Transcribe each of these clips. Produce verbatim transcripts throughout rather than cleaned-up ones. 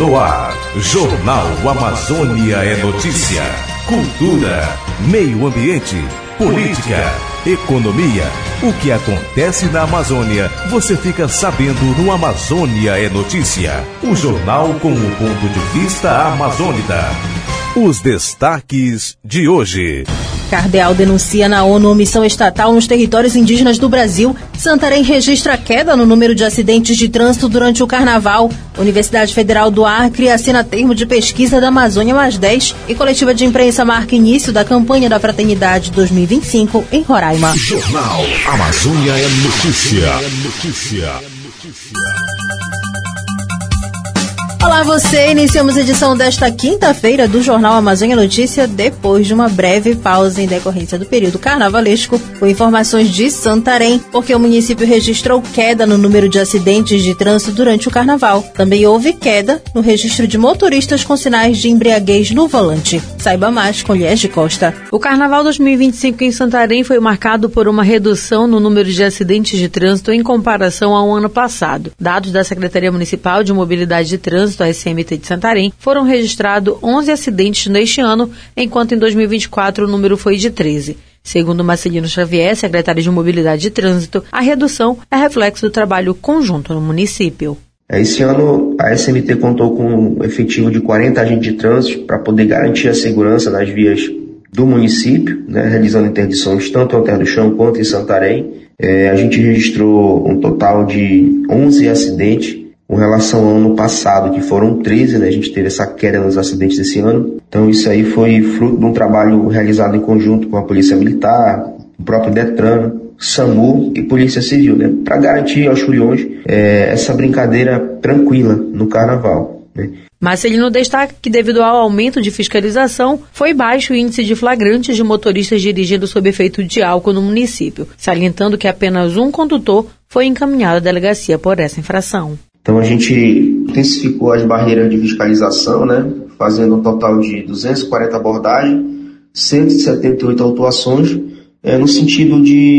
No ar, Jornal Amazônia é notícia, cultura, meio ambiente, política, economia. O que acontece na Amazônia, você fica sabendo no Amazônia é Notícia. O jornal com o ponto de vista amazônida. Os destaques de hoje. Cardeal denuncia na ONU omissão estatal nos territórios indígenas do Brasil. Santarém registra queda no número de acidentes de trânsito durante o Carnaval. Universidade Federal do Acre assina termo de pesquisa da Amazônia mais dez. E coletiva de imprensa marca início da campanha da Fraternidade dois mil e vinte e cinco em Roraima. Jornal Amazônia é Notícia. É notícia. Olá você, iniciamos a edição desta quinta-feira do Jornal Amazônia Notícia depois de uma breve pausa em decorrência do período carnavalesco, com informações de Santarém, porque o município registrou queda no número de acidentes de trânsito durante o carnaval. Também houve queda no registro de motoristas com sinais de embriaguez no volante. Saiba mais com Liege Costa. O Carnaval dois mil e vinte e cinco em Santarém foi marcado por uma redução no número de acidentes de trânsito em comparação ao ano passado. Dados da Secretaria Municipal de Mobilidade de Trânsito, a S M T de Santarém, foram registrados onze acidentes neste ano, enquanto em dois mil e vinte e quatro o número foi de treze. Segundo Marcelino Xavier, secretário de Mobilidade de Trânsito, a redução é reflexo do trabalho conjunto no município. Esse ano, a S M T contou com um efetivo de quarenta agentes de trânsito para poder garantir a segurança nas vias do município, né, realizando interdições tanto em Terra do Chão quanto em Santarém. É, a gente registrou um total de onze acidentes com relação ao ano passado, que foram treze, né? A gente teve essa queda nos acidentes desse ano. Então isso aí foi fruto de um trabalho realizado em conjunto com a Polícia Militar, o próprio Detran, SAMU e Polícia Civil, né? Para garantir aos foliões é, essa brincadeira tranquila no Carnaval, né? Marcelino destaca que, devido ao aumento de fiscalização, foi baixo o índice de flagrantes de motoristas dirigindo sob efeito de álcool no município, salientando que apenas um condutor foi encaminhado à delegacia por essa infração. Então a gente intensificou as barreiras de fiscalização, né, fazendo um total de duzentas e quarenta abordagens, cento e setenta e oito autuações, é, no sentido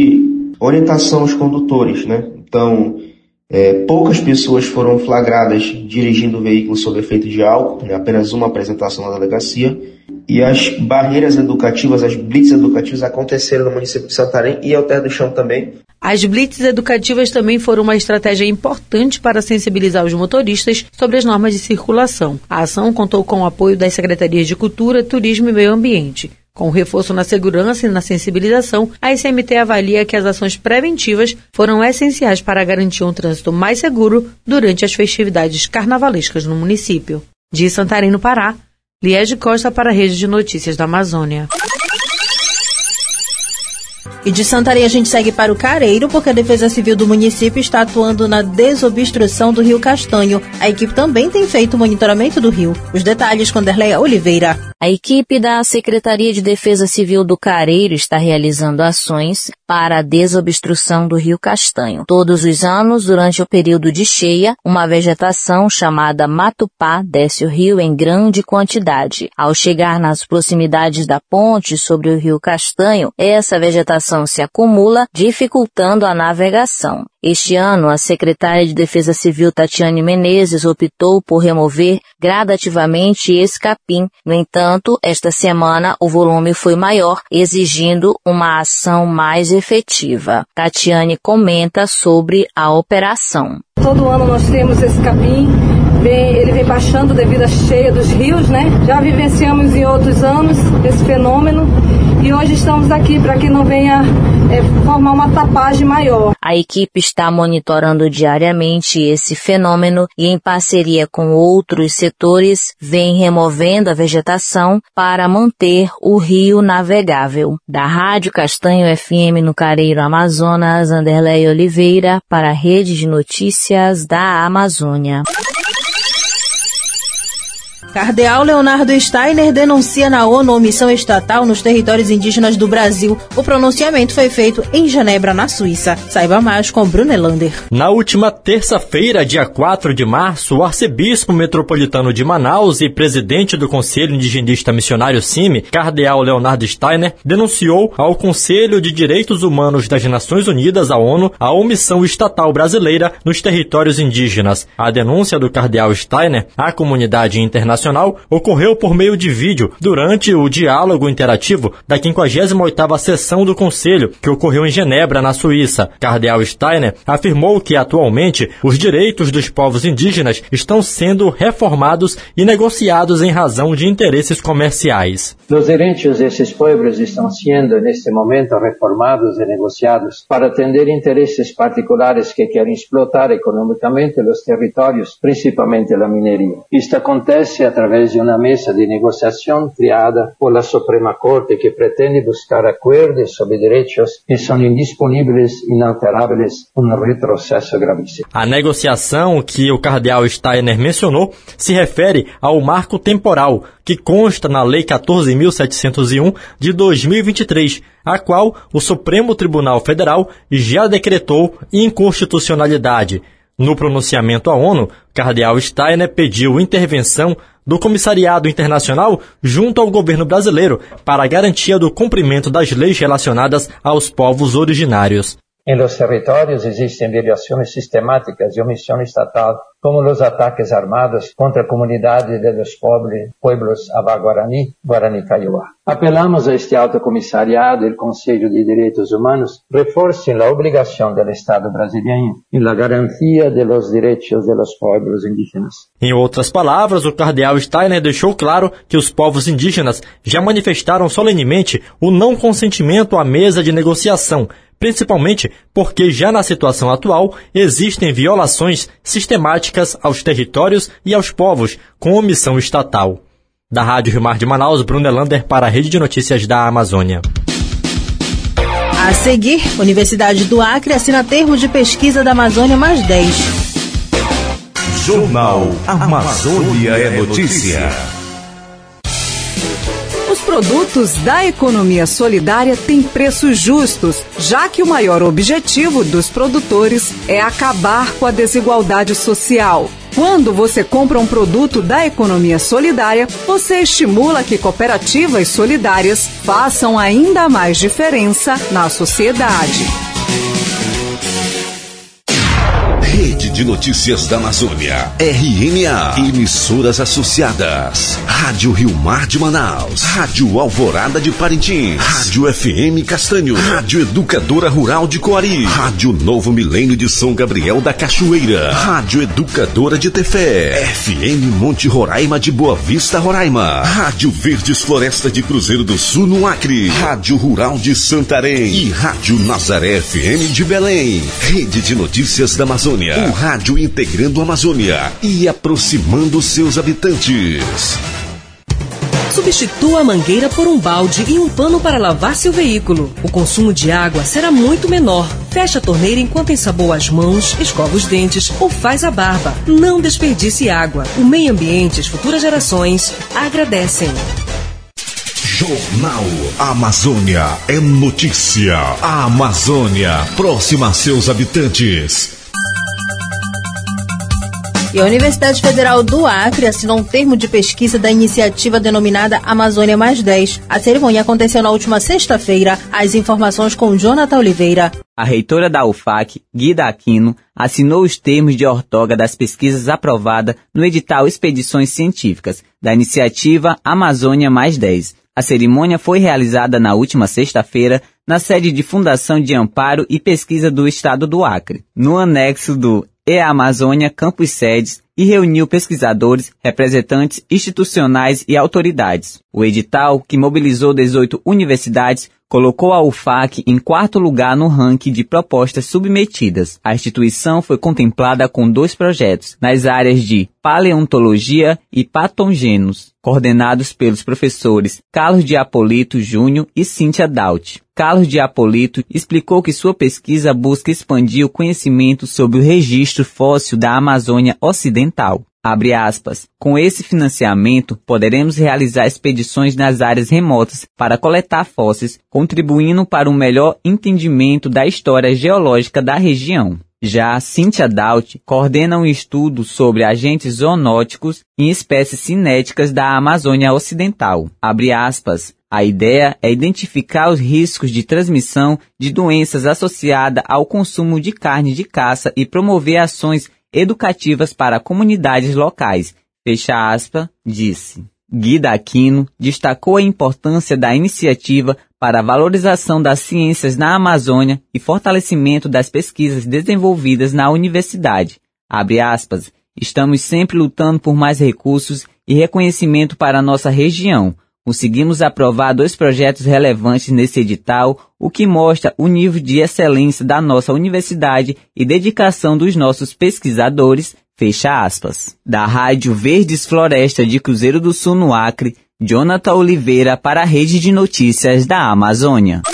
de orientação aos condutores, né? Então, é, poucas pessoas foram flagradas dirigindo o veículo sob efeito de álcool, né, apenas uma apresentação na delegacia, e as barreiras educativas, as blitz educativas aconteceram no município de Santarém e ao Terra do Chão também. As blitz educativas também foram uma estratégia importante para sensibilizar os motoristas sobre as normas de circulação. A ação contou com o apoio das Secretarias de Cultura, Turismo e Meio Ambiente. Com o reforço na segurança e na sensibilização, a S M T avalia que as ações preventivas foram essenciais para garantir um trânsito mais seguro durante as festividades carnavalescas no município. De Santarém, no Pará, Liege Costa para a Rede de Notícias da Amazônia. E de Santarém a gente segue para o Careiro, porque a Defesa Civil do município está atuando na desobstrução do Rio Castanho. A equipe também tem feito monitoramento do rio. Os detalhes com Derleia Oliveira. A equipe da Secretaria de Defesa Civil do Careiro está realizando ações para a desobstrução do Rio Castanho. Todos os anos, durante o período de cheia, uma vegetação chamada matupá desce o rio em grande quantidade. Ao chegar nas proximidades da ponte sobre o Rio Castanho, essa vegetação se acumula, dificultando a navegação. Este ano, a secretária de Defesa Civil, Tatiane Menezes, optou por remover gradativamente esse capim. No entanto, esta semana o volume foi maior, exigindo uma ação mais efetiva. Tatiane comenta sobre a operação. Todo ano nós temos esse capim, vem, ele vem baixando devido à cheia dos rios, né? Já vivenciamos em outros anos esse fenômeno e hoje estamos aqui para que não venha é, formar uma tapagem maior. A equipe está monitorando diariamente esse fenômeno e, em parceria com outros setores, vem removendo a vegetação para manter o rio navegável. Da Rádio Castanho F M no Careiro, Amazonas, Anderleia Oliveira para a Rede de Notícias da Amazônia. Cardeal Leonardo Steiner denuncia na ONU omissão estatal nos territórios indígenas do Brasil. O pronunciamento foi feito em Genebra, na Suíça. Saiba mais com Bruno Elander. Na última terça-feira, dia quatro de março, o arcebispo metropolitano de Manaus e presidente do Conselho Indigenista Missionário C I M, Cardeal Leonardo Steiner, denunciou ao Conselho de Direitos Humanos das Nações Unidas, a ONU, a omissão estatal brasileira nos territórios indígenas. A denúncia do Cardeal Steiner à comunidade internacional ocorreu por meio de vídeo durante o diálogo interativo da quinquagésima oitava sessão do Conselho, que ocorreu em Genebra, na Suíça. Cardeal Steiner afirmou que, atualmente, os direitos dos povos indígenas estão sendo reformados e negociados em razão de interesses comerciais. Os direitos desses povos estão sendo, neste momento, reformados e negociados para atender interesses particulares que querem explotar economicamente os territórios, principalmente a mineria. Isto acontece através de uma mesa de negociação criada por a Suprema Corte que pretende buscar acordos sobre direitos que são indisponíveis, inalteráveis, um retrocesso gravíssimo. A negociação que o Cardeal Steiner mencionou se refere ao marco temporal que consta na Lei quatorze mil setecentos e um de dois mil e vinte e três, a qual o Supremo Tribunal Federal já decretou inconstitucionalidade. No pronunciamento à ONU, Cardeal Steiner pediu intervenção do Comissariado Internacional junto ao governo brasileiro para a garantia do cumprimento das leis relacionadas aos povos originários. Em los territórios existem violações sistemáticas de omissão estatal, como os ataques armados contra a comunidade dos povos Ava-Guarani, Guarani-Kaiowá. Apelamos a este alto comissariado e ao Conselho de Direitos Humanos reforcem a obrigação do Estado brasileiro em la garantia de los direitos de los povos indígenas. Em outras palavras, o Cardeal Steiner deixou claro que os povos indígenas já manifestaram solenemente o não consentimento à mesa de negociação, principalmente porque já na situação atual existem violações sistemáticas aos territórios e aos povos com omissão estatal. Da Rádio Rio Mar de Manaus, Bruno Elander para a Rede de Notícias da Amazônia. A seguir, Universidade do Acre assina termo de pesquisa da Amazônia mais dez. Jornal Amazônia é Notícia. Os produtos da economia solidária têm preços justos, já que o maior objetivo dos produtores é acabar com a desigualdade social. Quando você compra um produto da economia solidária, você estimula que cooperativas solidárias façam ainda mais diferença na sociedade. Rede de Notícias da Amazônia, R N A, emissoras associadas, Rádio Rio Mar de Manaus, Rádio Alvorada de Parintins, Rádio F M Castanho, Rádio Educadora Rural de Coari, Rádio Novo Milênio de São Gabriel da Cachoeira, Rádio Educadora de Tefé, F M Monte Roraima de Boa Vista, Roraima, Rádio Verdes Floresta de Cruzeiro do Sul, no Acre, Rádio Rural de Santarém e Rádio Nazaré F M de Belém. Rede de Notícias da Amazônia, o rádio integrando a Amazônia e aproximando seus habitantes. Substitua a mangueira por um balde e um pano para lavar seu veículo. O consumo de água será muito menor. Feche a torneira enquanto ensaboa as mãos, escova os dentes ou faz a barba. Não desperdice água. O meio ambiente e as futuras gerações agradecem. Jornal Amazônia é Notícia. A Amazônia, próxima a seus habitantes. E a Universidade Federal do Acre assinou um termo de pesquisa da iniciativa denominada Amazônia mais dez. A cerimônia aconteceu na última sexta-feira. As informações com Jonathan Oliveira. A reitora da U F A C, Guida Aquino, assinou os termos de ortoga das pesquisas aprovadas no edital Expedições Científicas da iniciativa Amazônia mais dez. A cerimônia foi realizada na última sexta-feira na sede de Fundação de Amparo e Pesquisa do Estado do Acre, no anexo do E A Amazônia Campus Sedes, e reuniu pesquisadores, representantes institucionais e autoridades. O edital, que mobilizou dezoito universidades, colocou a U F A C em quarto lugar no ranking de propostas submetidas. A instituição foi contemplada com dois projetos, nas áreas de paleontologia e patogênios, coordenados pelos professores Carlos de Apolito Júnior e Cíntia Daut. Carlos de Apolito explicou que sua pesquisa busca expandir o conhecimento sobre o registro fóssil da Amazônia Ocidental. Abre aspas. Com esse financiamento, poderemos realizar expedições nas áreas remotas para coletar fósseis, contribuindo para um melhor entendimento da história geológica da região. Já Cynthia Daut coordena um estudo sobre agentes zoonóticos em espécies cinéticas da Amazônia Ocidental. Abre aspas. A ideia é identificar os riscos de transmissão de doenças associadas ao consumo de carne de caça e promover ações educativas para comunidades locais. Fecha aspas, disse. Guida Aquino destacou a importância da iniciativa para a valorização das ciências na Amazônia e fortalecimento das pesquisas desenvolvidas na universidade. Abre aspas, estamos sempre lutando por mais recursos e reconhecimento para a nossa região. Conseguimos aprovar dois projetos relevantes nesse edital, o que mostra o nível de excelência da nossa universidade e dedicação dos nossos pesquisadores, fecha aspas. Da Rádio Verdes Floresta de Cruzeiro do Sul, no Acre, Jonathan Oliveira para a Rede de Notícias da Amazônia.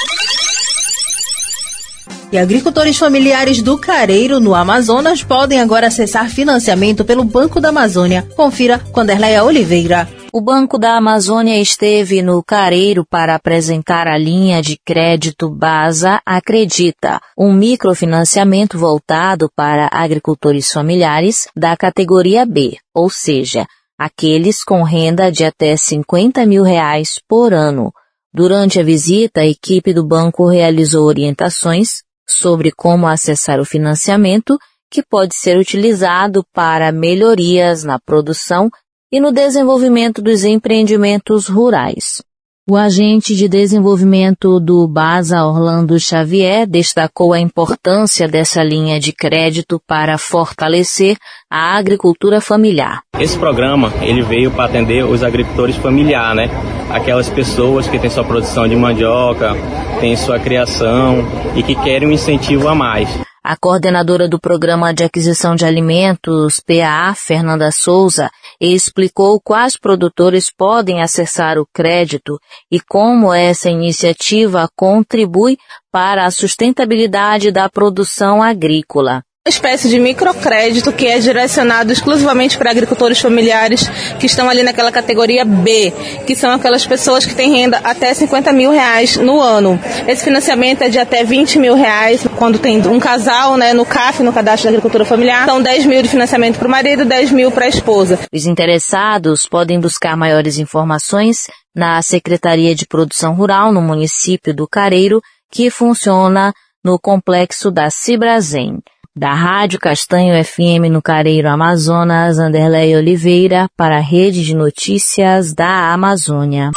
E agricultores familiares do Careiro, no Amazonas, podem agora acessar financiamento pelo Banco da Amazônia. Confira com Anderleia Oliveira. O Banco da Amazônia esteve no Careiro para apresentar a linha de crédito Basa Acredita, um microfinanciamento voltado para agricultores familiares da categoria B, ou seja, aqueles com renda de até cinquenta mil reais por ano. Durante a visita, a equipe do banco realizou orientações sobre como acessar o financiamento, que pode ser utilizado para melhorias na produção e no desenvolvimento dos empreendimentos rurais. O agente de desenvolvimento do Basa, Orlando Xavier, destacou a importância dessa linha de crédito para fortalecer a agricultura familiar. Esse programa ele veio para atender os agricultores familiares, né? Aquelas pessoas que têm sua produção de mandioca, têm sua criação e que querem um incentivo a mais. A coordenadora do Programa de Aquisição de Alimentos, P A A, Fernanda Souza, explicou quais produtores podem acessar o crédito e como essa iniciativa contribui para a sustentabilidade da produção agrícola. Uma espécie de microcrédito que é direcionado exclusivamente para agricultores familiares que estão ali naquela categoria B, que são aquelas pessoas que têm renda até cinquenta mil reais no ano. Esse financiamento é de até vinte mil reais quando tem um casal, né, no C A F, no Cadastro da Agricultura Familiar. São dez mil de financiamento para o marido, dez mil para a esposa. Os interessados podem buscar maiores informações na Secretaria de Produção Rural no município do Careiro, que funciona no complexo da Cibrazen. Da Rádio Castanho F M no Careiro, Amazonas, Anderleia Oliveira para a Rede de Notícias da Amazônia.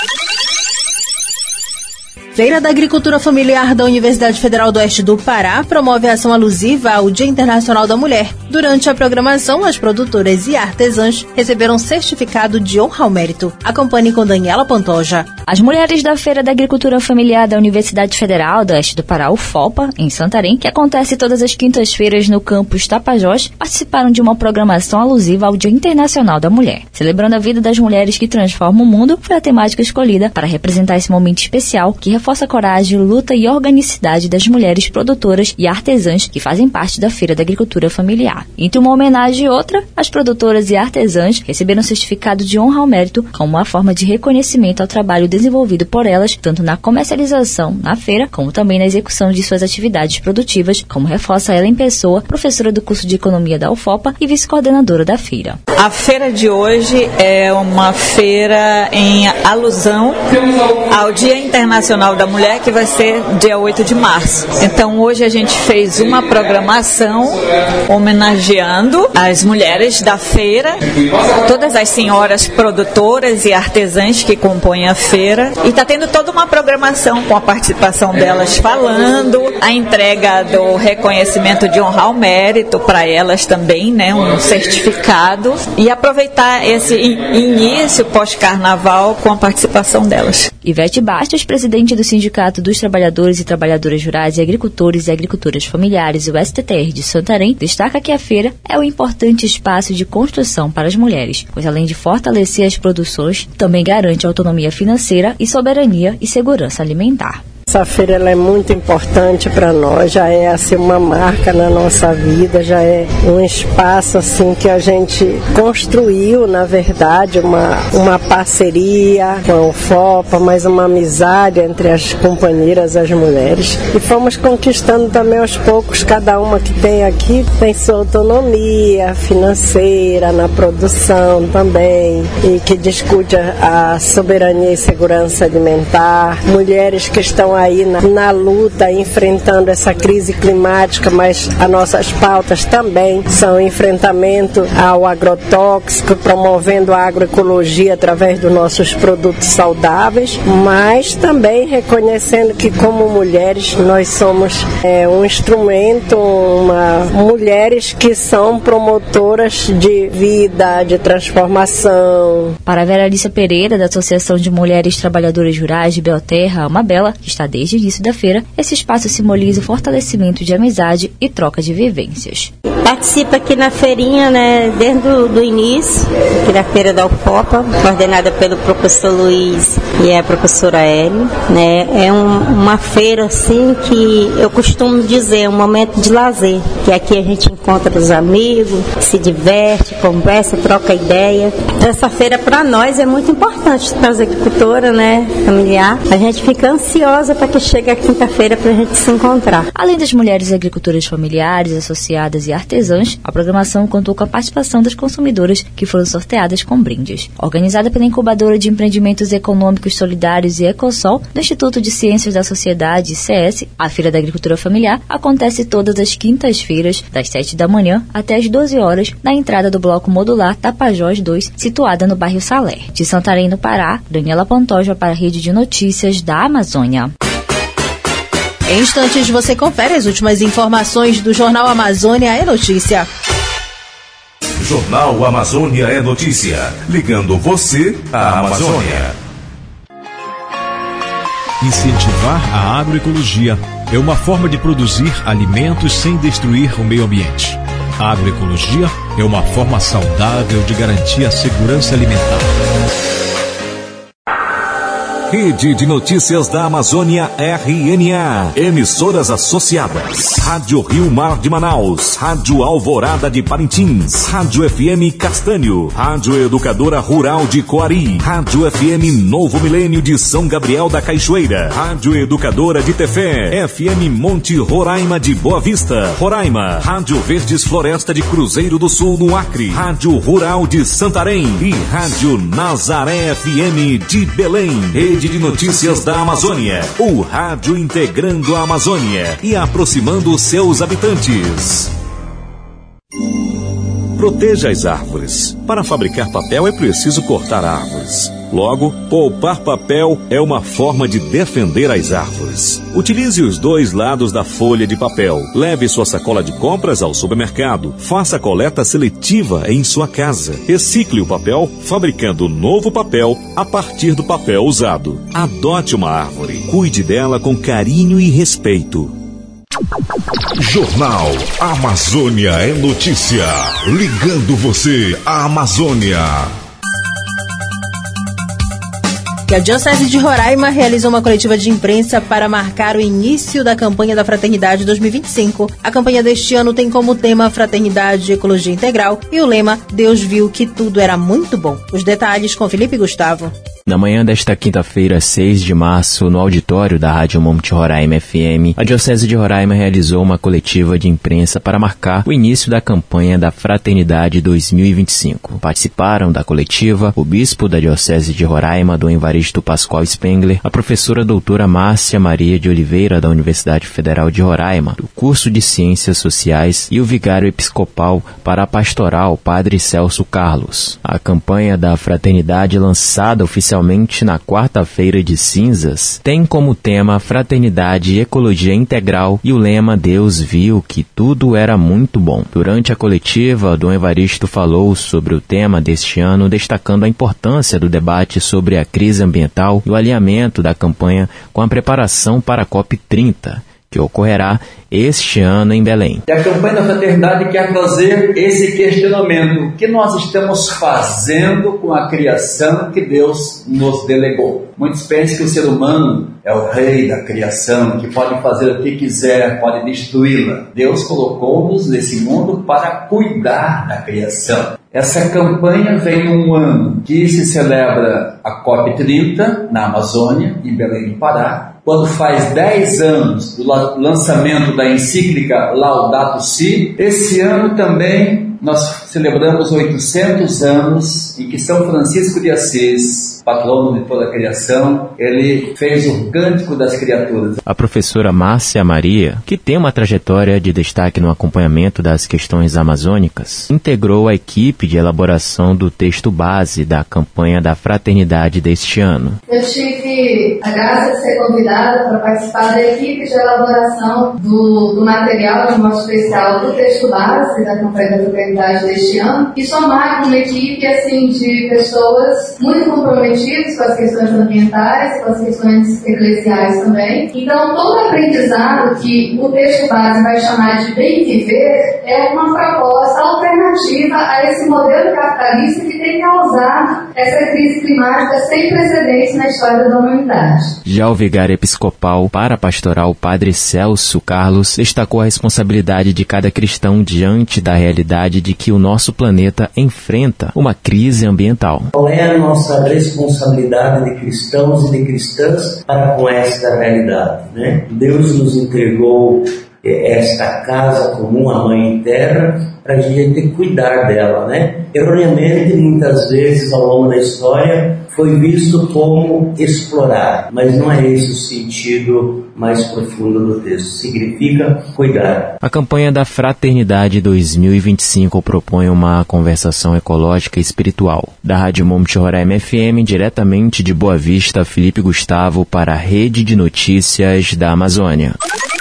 Feira da Agricultura Familiar da Universidade Federal do Oeste do Pará promove a ação alusiva ao Dia Internacional da Mulher. Durante a programação, as produtoras e artesãs receberam certificado de honra ao mérito. Acompanhe com Daniela Pantoja. As mulheres da Feira da Agricultura Familiar da Universidade Federal do Oeste do Pará, o FOPA, em Santarém, que acontece todas as quintas-feiras no campus Tapajós, participaram de uma programação alusiva ao Dia Internacional da Mulher. Celebrando a vida das mulheres que transformam o mundo, foi a temática escolhida para representar esse momento especial que reforça a coragem, luta e organicidade das mulheres produtoras e artesãs que fazem parte da Feira da Agricultura Familiar. Entre uma homenagem e outra, as produtoras e artesãs receberam certificado de honra ao mérito como uma forma de reconhecimento ao trabalho desenvolvido por elas, tanto na comercialização na feira, como também na execução de suas atividades produtivas, como reforça Ellen Pessoa, professora do curso de Economia da U F O P A e vice-coordenadora da feira. A feira de hoje é uma feira em alusão ao Dia Internacional da Mulher, que vai ser dia oito de março. Então hoje a gente fez uma programação homenageando as mulheres da feira, todas as senhoras produtoras e artesãs que compõem a feira, e está tendo toda uma programação com a participação delas falando, a entrega do reconhecimento de honra ao mérito para elas também, né, um certificado, e aproveitar esse início pós-carnaval com a participação delas. Ivete Bastos, presidente do Sindicato dos Trabalhadores e Trabalhadoras Rurais e Agricultores e Agricultoras Familiares, o S T T R de Santarém, destaca que a feira é um importante espaço de construção para as mulheres, pois além de fortalecer as produções, também garante autonomia financeira e soberania e segurança alimentar. Essa feira ela é muito importante para nós, já é assim uma marca na nossa vida, já é um espaço assim que a gente construiu, na verdade, uma, uma parceria com o FOPA, mas uma amizade entre as companheiras, as mulheres, e fomos conquistando também aos poucos, cada uma que tem aqui tem sua autonomia financeira na produção também, e que discute a, a soberania e segurança alimentar, mulheres que estão aí na, na luta, enfrentando essa crise climática, mas as nossas pautas também são enfrentamento ao agrotóxico, promovendo a agroecologia através dos nossos produtos saudáveis, mas também reconhecendo que como mulheres nós somos é, um instrumento, uma, mulheres que são promotoras de vida, de transformação. Para a Vera Alicia Pereira, da Associação de Mulheres Trabalhadoras Rurais de Belterra, Amabela, que está desde o início da feira, esse espaço simboliza o fortalecimento de amizade e troca de vivências. Participo aqui na feirinha, né, desde o do início, aqui da feira da U F O P A, coordenada pelo professor Luiz e a professora Hélio, né, é um, uma feira assim que eu costumo dizer, um momento de lazer, que aqui a gente encontra os amigos, se diverte, conversa, troca ideia. Essa feira para nós é muito importante, para as agricultoras, né, familiar. A gente fica ansiosa para que chegue a quinta-feira para a gente se encontrar. Além das mulheres agricultoras familiares, associadas e artesãs, a programação contou com a participação das consumidoras que foram sorteadas com brindes. Organizada pela Incubadora de Empreendimentos Econômicos Solidários e Ecosol, do Instituto de Ciências da Sociedade, I C S, a Feira da Agricultura Familiar acontece todas as quintas-feiras, das sete da manhã até as doze horas, na entrada do Bloco Modular Tapajós dois, situada no bairro Salé. De Santarém, no Pará, Daniela Pantoja para a Rede de Notícias da Amazônia. Em instantes você confere as últimas informações do Jornal Amazônia é Notícia. Jornal Amazônia é Notícia, ligando você à Amazônia. Incentivar a agroecologia é uma forma de produzir alimentos sem destruir o meio ambiente. A agroecologia é uma forma saudável de garantir a segurança alimentar. Rede de Notícias da Amazônia R N A. Emissoras associadas. Rádio Rio Mar de Manaus. Rádio Alvorada de Parintins. Rádio F M Castanho. Rádio Educadora Rural de Coari. Rádio F M Novo Milênio de São Gabriel da Cachoeira. Rádio Educadora de Tefé. F M Monte Roraima de Boa Vista, Roraima. Rádio Verdes Floresta de Cruzeiro do Sul, no Acre. Rádio Rural de Santarém. E Rádio Nazaré F M de Belém. Rede de Notícias da Amazônia, o rádio integrando a Amazônia e aproximando seus habitantes. Proteja as árvores. Para fabricar papel é preciso cortar árvores. Logo, poupar papel é uma forma de defender as árvores. Utilize os dois lados da folha de papel. Leve sua sacola de compras ao supermercado. Faça coleta seletiva em sua casa. Recicle o papel, fabricando novo papel a partir do papel usado. Adote uma árvore. Cuide dela com carinho e respeito. Jornal Amazônia é Notícia. Ligando você à Amazônia. A Diocese de Roraima realizou uma coletiva de imprensa para marcar o início da campanha da Fraternidade dois mil e vinte e cinco. A campanha deste ano tem como tema Fraternidade e Ecologia Integral e o lema Deus viu que tudo era muito bom. Os detalhes com Felipe Gustavo. Na manhã desta quinta-feira, seis de março, no auditório da Rádio Monte Roraima F M, a Diocese de Roraima realizou uma coletiva de imprensa para marcar o início da campanha da Fraternidade dois mil e vinte e cinco. Participaram da coletiva o bispo da Diocese de Roraima, Dom Evaristo Pascoal Spengler, a professora doutora Márcia Maria de Oliveira, da Universidade Federal de Roraima, do curso de Ciências Sociais, e o vigário episcopal para a pastoral, Padre Celso Carlos. A campanha da Fraternidade, lançada oficialmente na quarta-feira de cinzas, tem como tema Fraternidade e Ecologia Integral e o lema Deus viu que tudo era muito bom. Durante a coletiva, Dom Evaristo falou sobre o tema deste ano, destacando a importância do debate sobre a crise ambiental e o alinhamento da campanha com a preparação para a COP trinta, que ocorrerá este ano em Belém. E a campanha da fraternidade quer trazer esse questionamento: o que nós estamos fazendo com a criação que Deus nos delegou? Muitos pensam que o ser humano é o rei da criação, que pode fazer o que quiser, pode destruí-la. Deus colocou-nos nesse mundo para cuidar da criação. Essa campanha vem num ano que se celebra a COP trinta na Amazônia, em Belém do Pará, quando faz dez anos do lançamento da encíclica Laudato Si. Esse ano também nós celebramos oitocentos anos em que São Francisco de Assis, patrono de toda a criação, ele fez o Cântico das Criaturas. A professora Márcia Maria, que tem uma trajetória de destaque no acompanhamento das questões amazônicas, integrou a equipe de elaboração do texto base da campanha da fraternidade deste ano. Eu tive a graça de ser convidada para participar da equipe de elaboração do, do material de modo especial do texto base da campanha da fraternidade deste ano e somar com uma equipe assim, de pessoas muito comprometidas com as questões ambientais, com as questões eclesiais também. Então, todo aprendizado que o texto base vai chamar de bem viver é uma proposta alternativa a esse modelo capitalista que tem causado essa crise climática sem precedentes na história da humanidade. Já o vigário episcopal para a pastoral Padre Celso Carlos destacou a responsabilidade de cada cristão diante da realidade de que o nosso planeta enfrenta uma crise ambiental. Qual é a nossa responsabilidade de cristãos e de cristãs para com esta realidade, né? Deus nos entregou esta casa comum, a Mãe Terra, para a gente cuidar dela, né? Erroneamente, muitas vezes ao longo da história, foi visto como explorar, mas não é esse o sentido mais profundo do texto. Significa cuidar. A campanha da Fraternidade dois mil e vinte e cinco propõe uma conversação ecológica e espiritual. Da Rádio Monte Roraima F M, diretamente de Boa Vista, Felipe Gustavo para a Rede de Notícias da Amazônia.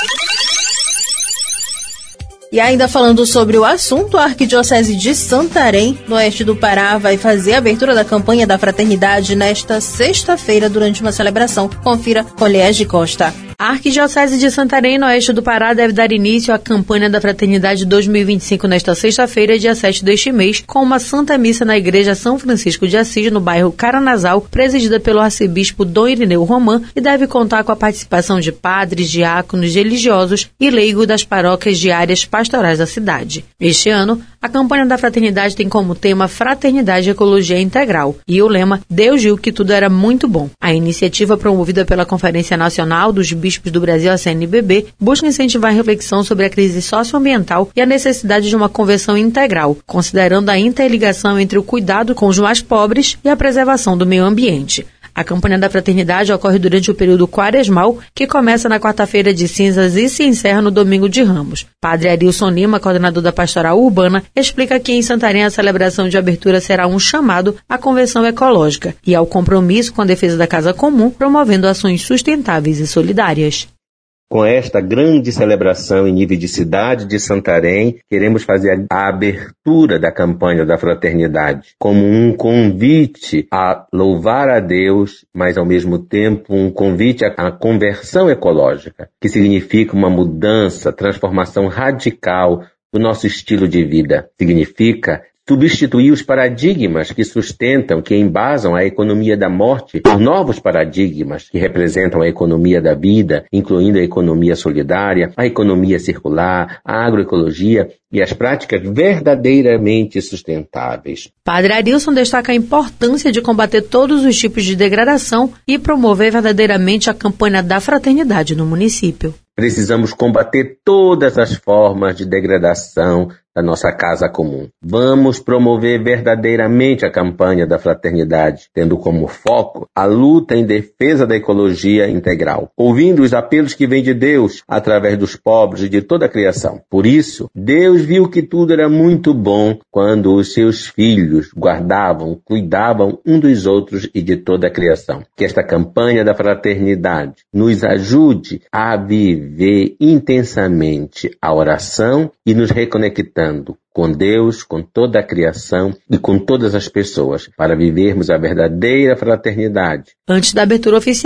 E ainda falando sobre o assunto, a Arquidiocese de Santarém, no oeste do Pará, vai fazer a abertura da campanha da fraternidade nesta sexta-feira durante uma celebração. Confira com Liege Costa. A Arquidiocese de Santarém, no oeste do Pará, deve dar início à campanha da Fraternidade dois mil e vinte e cinco nesta sexta-feira, dia sete deste mês, com uma Santa Missa na Igreja São Francisco de Assis, no bairro Caranazal, presidida pelo arcebispo Dom Irineu Román, e deve contar com a participação de padres, diáconos, religiosos e leigos das paróquias de áreas pastorais da cidade. Este ano, a campanha da Fraternidade tem como tema Fraternidade e Ecologia Integral e o lema Deus viu que tudo era muito bom. A iniciativa, promovida pela Conferência Nacional dos Bispos do Brasil, a C N B B, busca incentivar a reflexão sobre a crise socioambiental e a necessidade de uma conversão integral, considerando a interligação entre o cuidado com os mais pobres e a preservação do meio ambiente. A campanha da Fraternidade ocorre durante o período quaresmal, que começa na quarta-feira de cinzas e se encerra no domingo de Ramos. Padre Arilson Lima, coordenador da Pastoral Urbana, explica que em Santarém a celebração de abertura será um chamado à conversão ecológica e ao compromisso com a defesa da casa comum, promovendo ações sustentáveis e solidárias. Com esta grande celebração em nível de cidade de Santarém, queremos fazer a abertura da campanha da fraternidade como um convite a louvar a Deus, mas ao mesmo tempo um convite à conversão ecológica, que significa uma mudança, transformação radical do nosso estilo de vida. Significa substituir os paradigmas que sustentam, que embasam a economia da morte por novos paradigmas que representam a economia da vida, incluindo a economia solidária, a economia circular, a agroecologia e as práticas verdadeiramente sustentáveis. Padre Arilson destaca a importância de combater todos os tipos de degradação e promover verdadeiramente a campanha da fraternidade no município. Precisamos combater todas as formas de degradação da nossa casa comum. Vamos promover verdadeiramente a campanha da fraternidade, tendo como foco a luta em defesa da ecologia integral, ouvindo os apelos que vêm de Deus através dos pobres e de toda a criação. Por isso, Deus viu que tudo era muito bom quando os seus filhos guardavam, cuidavam um dos outros e de toda a criação. Que esta campanha da fraternidade nos ajude a viver intensamente a oração e nos reconectando com Deus, com toda a criação e com todas as pessoas, para vivermos a verdadeira fraternidade. Antes da abertura oficial,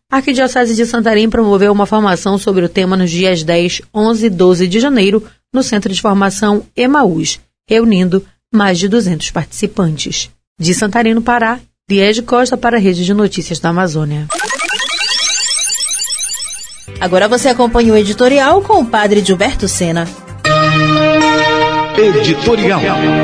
A Arquidiocese de Santarém promoveu uma formação sobre o tema nos dias dez, onze e doze de janeiro no Centro de Formação Emaús, reunindo mais de duzentos participantes. De Santarém, no Pará, Liege Costa para a Rede de Notícias da Amazônia. Agora você acompanha o editorial com o padre Gilberto Sena. Editorial.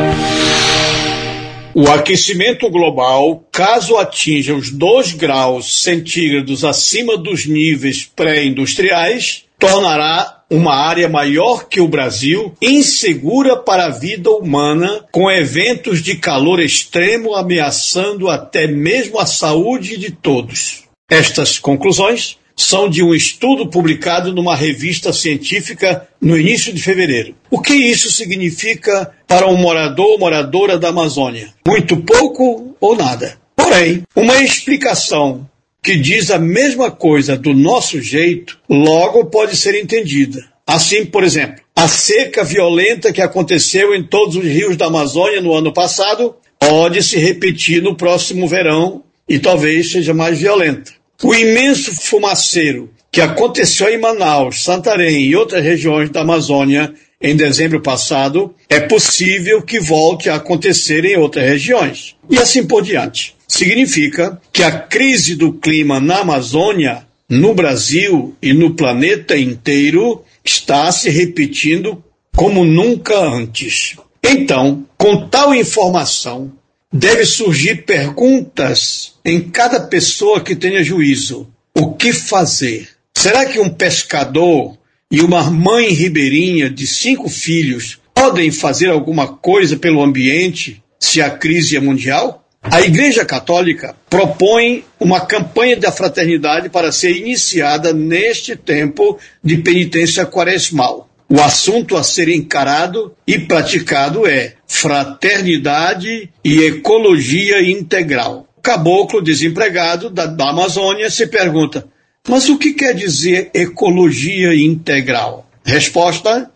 O aquecimento global, caso atinja os dois graus centígrados acima dos níveis pré-industriais, tornará uma área maior que o Brasil insegura para a vida humana, com eventos de calor extremo ameaçando até mesmo a saúde de todos. Estas conclusões são de um estudo publicado numa revista científica no início de fevereiro. O que isso significa para um morador ou moradora da Amazônia? Muito pouco ou nada. Porém, uma explicação que diz a mesma coisa do nosso jeito, logo pode ser entendida. Assim, por exemplo, a seca violenta que aconteceu em todos os rios da Amazônia no ano passado pode se repetir no próximo verão e talvez seja mais violenta. O imenso fumaceiro que aconteceu em Manaus, Santarém e outras regiões da Amazônia em dezembro passado, é possível que volte a acontecer em outras regiões. E assim por diante. Significa que a crise do clima na Amazônia, no Brasil e no planeta inteiro está se repetindo como nunca antes. Então, com tal informação, deve surgir perguntas em cada pessoa que tenha juízo. O que fazer? Será que um pescador e uma mãe ribeirinha de cinco filhos podem fazer alguma coisa pelo ambiente se a crise é mundial? A Igreja Católica propõe uma campanha da fraternidade para ser iniciada neste tempo de penitência quaresmal. O assunto a ser encarado e praticado é fraternidade e ecologia integral. O caboclo desempregado da, da Amazônia se pergunta, mas o que quer dizer ecologia integral? Resposta,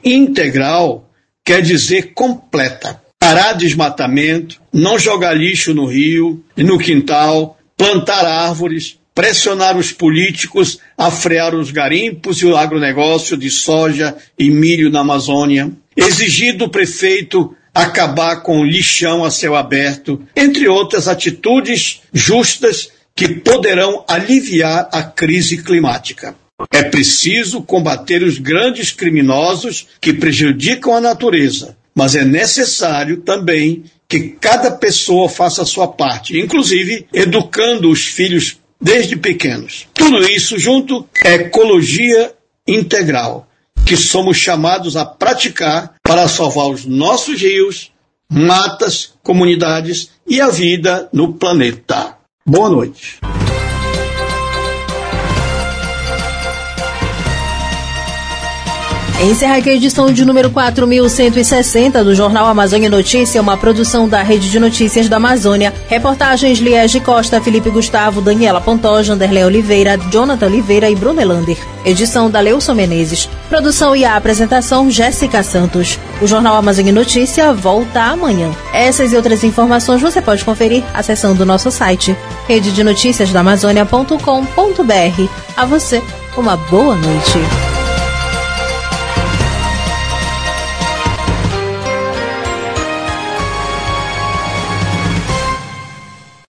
integral quer dizer completa. Parar desmatamento, não jogar lixo no rio e no quintal, plantar árvores, pressionar os políticos a frear os garimpos e o agronegócio de soja e milho na Amazônia, exigir do prefeito acabar com o lixão a céu aberto, entre outras atitudes justas que poderão aliviar a crise climática. É preciso combater os grandes criminosos que prejudicam a natureza, mas é necessário também que cada pessoa faça a sua parte, inclusive educando os filhos desde pequenos. Tudo isso junto é ecologia integral, que somos chamados a praticar para salvar os nossos rios, matas, comunidades e a vida no planeta. Boa noite. Encerra aqui a edição de número quatro mil cento e sessenta do Jornal Amazônia Notícia, uma produção da Rede de Notícias da Amazônia. Reportagens Liege Costa, Felipe Gustavo, Daniela Pontoja, Anderlé Oliveira, Jonathan Oliveira e Bruno Elander. Edição da Leilson Menezes. Produção e a apresentação Jéssica Santos. O Jornal Amazônia Notícia volta amanhã. Essas e outras informações você pode conferir acessando o nosso site rede de notícias da amazônia ponto com ponto br. A você, uma boa noite.